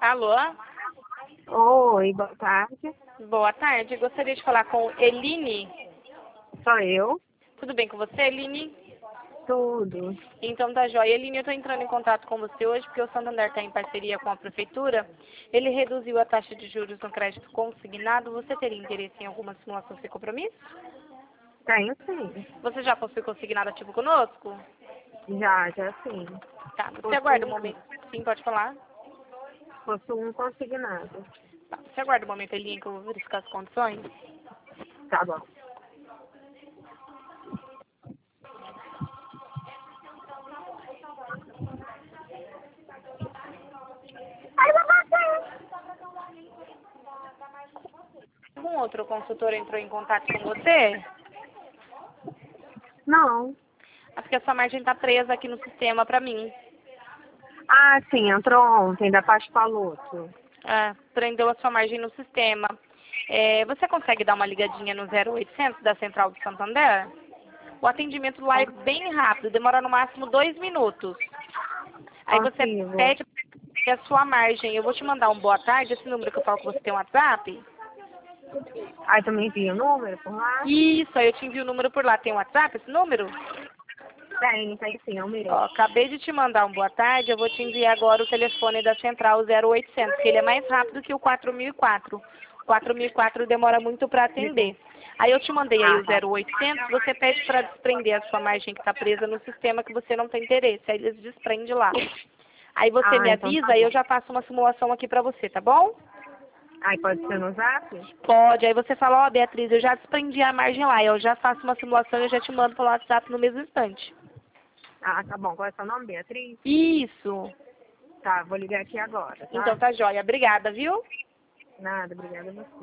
Alô? Oi, boa tarde. Boa tarde. Gostaria de falar com Eline. Sou eu. Tudo bem com você, Eline? Tudo. Então tá joia. Eline, eu estou entrando em contato com você hoje porque o Santander está em parceria com a Prefeitura. Ele reduziu a taxa de juros no crédito consignado. Você teria interesse em alguma simulação sem compromisso? Tenho sim. Você já possui consignado ativo conosco? Já sim. Tá, você aguarda um Possuo, momento. Sim, pode falar. possuo um consignado. Tá, você aguarda um momento, Eline, que eu vou verificar as condições. Tá bom. Algum outro consultor entrou em contato com você? Não. Acho que a sua margem está presa aqui no sistema para mim. Ah, sim, entrou ontem, da Paz Paloto. Prendeu a sua margem no sistema. Você consegue dar uma ligadinha no 0800 da Central do Santander? O atendimento lá é bem rápido, demora no máximo 2 minutos. Aí você Consigo. pede a sua margem. Eu vou te mandar um boa tarde, esse número que eu falo que você tem um WhatsApp. Aí tu me envia o número por lá? Isso, aí eu te envio o número por lá. Tem um WhatsApp, esse número? Tem sim, é o mesmo. Ó, acabei de te mandar um boa tarde, eu vou te enviar agora o telefone da Central 0800, que ele é mais rápido que o 4004. O 4004 demora muito para atender. Aí eu te mandei aí Ah, o tá. 0800, você pede para desprender a sua margem que está presa no sistema que você não tem interesse, aí eles desprendem lá. Aí você me Ah, então avisa tá e eu bom. já faço uma simulação aqui para você, tá bom? Aí pode ser no Zap? Pode, aí você fala, ó, Beatriz, eu já desprendi a margem lá, eu já faço uma simulação e eu já te mando pelo WhatsApp no mesmo instante. Ah, tá bom. Qual é o seu nome, Beatriz? Isso. Tá, vou ligar aqui agora, Então tá? tá jóia. Obrigada, viu? Nada, obrigada a você.